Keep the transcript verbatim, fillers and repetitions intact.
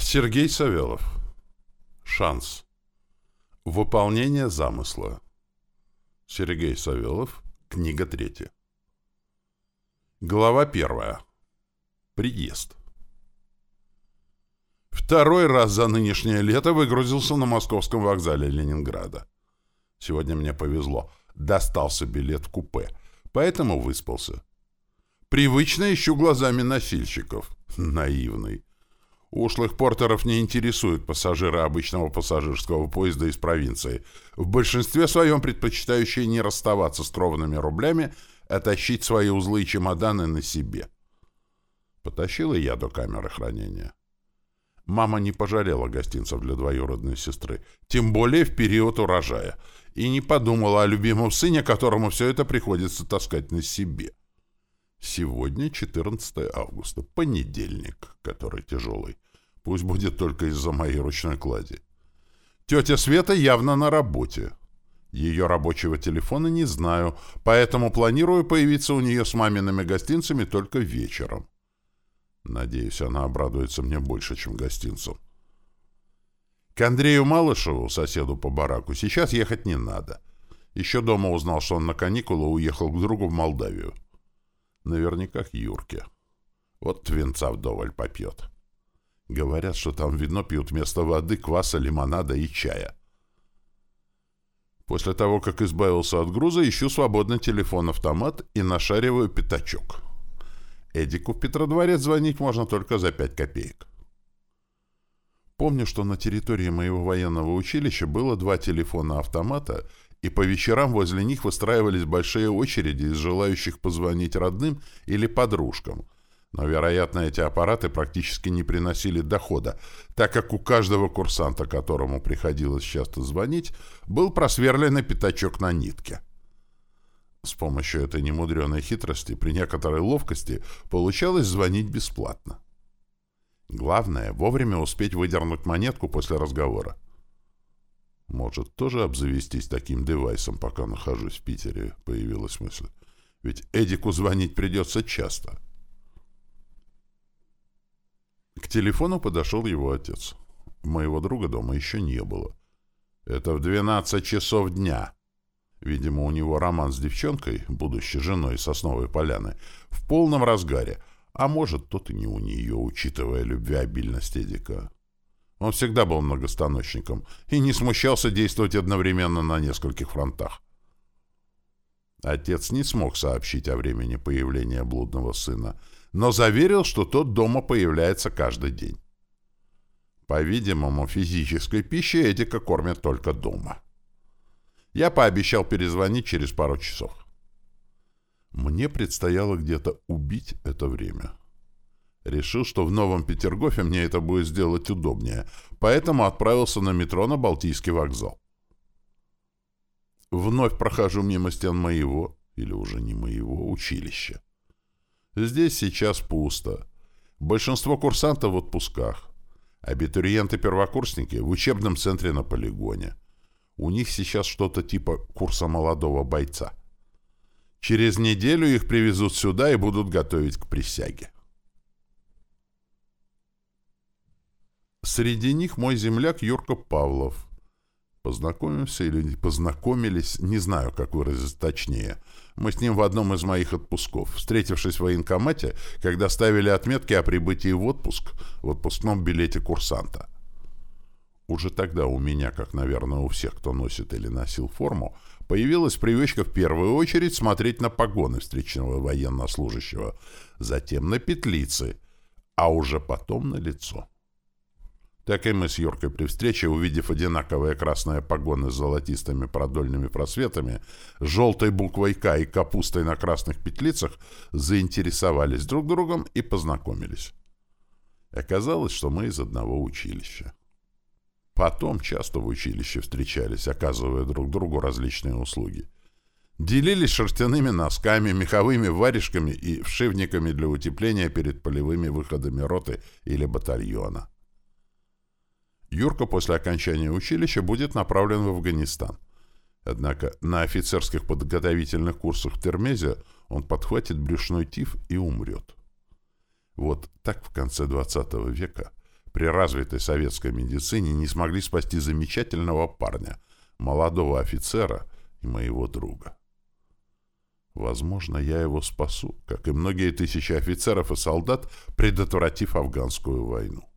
Сергей Савелов. Шанс. Выполнение замысла. Сергей Савелов. Книга третья. Глава первая. Приезд. Второй раз за нынешнее лето выгрузился на московском вокзале Ленинграда. Сегодня мне повезло. Достался билет в купе, поэтому выспался. Привычно ищу глазами носильщиков. Наивный. Ушлых портеров не интересуют пассажиры обычного пассажирского поезда из провинции, в большинстве своем предпочитающие не расставаться с кровными рублями, а тащить свои узлы и чемоданы на себе. Потащил и я до камеры хранения. Мама не пожалела гостинцев для двоюродной сестры, тем более в период урожая, и не подумала о любимом сыне, которому все это приходится таскать на себе. Сегодня четырнадцатое августа, понедельник, который тяжелый. Пусть будет только из-за моей ручной клади. Тетя Света явно на работе. Ее рабочего телефона не знаю, поэтому планирую появиться у нее с мамиными гостинцами только вечером. Надеюсь, она обрадуется мне больше, чем гостинцам. К Андрею Малышеву, соседу по бараку, сейчас ехать не надо. Еще дома узнал, что он на каникулы уехал к другу в Молдавию. Наверняка к Юрке. Вот винца вдоволь попьет. Говорят, что там вино пьют вместо воды, кваса, лимонада и чая. После того, как избавился от груза, ищу свободный телефон-автомат и нашариваю пятачок. Эдику в Петродворец звонить можно только за пять копеек. Помню, что на территории моего военного училища было два телефона-автомата, и по вечерам возле них выстраивались большие очереди из желающих позвонить родным или подружкам. Но, вероятно, эти аппараты практически не приносили дохода, так как у каждого курсанта, которому приходилось часто звонить, был просверленный пятачок на нитке. С помощью этой немудреной хитрости при некоторой ловкости получалось звонить бесплатно. Главное — вовремя успеть выдернуть монетку после разговора. Может, тоже обзавестись таким девайсом, пока нахожусь в Питере, появилась мысль. Ведь Эдику звонить придется часто. К телефону подошел его отец. Моего друга дома еще не было. Это в двенадцать часов дня. Видимо, у него роман с девчонкой, будущей женой Сосновой Поляны, в полном разгаре, а может, тот и не у нее, учитывая любвеобильность Эдика. Он всегда был многостаночником и не смущался действовать одновременно на нескольких фронтах. Отец не смог сообщить о времени появления блудного сына, но заверил, что тот дома появляется каждый день. По-видимому, физической пищей Эдика кормят только дома. Я пообещал перезвонить через пару часов. Мне предстояло где-то убить это время. Решил, что в Новом Петергофе мне это будет сделать удобнее, поэтому отправился на метро на Балтийский вокзал. Вновь прохожу мимо стен моего, или уже не моего, училища. Здесь сейчас пусто. Большинство курсантов в отпусках. Абитуриенты-первокурсники в учебном центре на полигоне. У них сейчас что-то типа курса молодого бойца. Через неделю их привезут сюда и будут готовить к присяге. Среди них мой земляк Юрка Павлов. Познакомимся или познакомились, не знаю, как выразить точнее. Мы с ним в одном из моих отпусков, встретившись в военкомате, когда ставили отметки о прибытии в отпуск в отпускном билете курсанта. Уже тогда у меня, как, наверное, у всех, кто носит или носил форму, появилась привычка в первую очередь смотреть на погоны встречного военнослужащего, затем на петлицы, а уже потом на лицо. Так и мы с Юркой при встрече, увидев одинаковые красные погоны с золотистыми продольными просветами, желтой буквой «К» и капустой на красных петлицах, заинтересовались друг другом и познакомились. Оказалось, что мы из одного училища. Потом часто в училище встречались, оказывая друг другу различные услуги. Делились шерстяными носками, меховыми варежками и вшивниками для утепления перед полевыми выходами роты или батальона. Юрка после окончания училища будет направлен в Афганистан. Однако на офицерских подготовительных курсах в Термезе он подхватит брюшной тиф и умрет. Вот так в конце двадцатого века при развитой советской медицине не смогли спасти замечательного парня, молодого офицера и моего друга. Возможно, я его спасу, как и многие тысячи офицеров и солдат, предотвратив афганскую войну.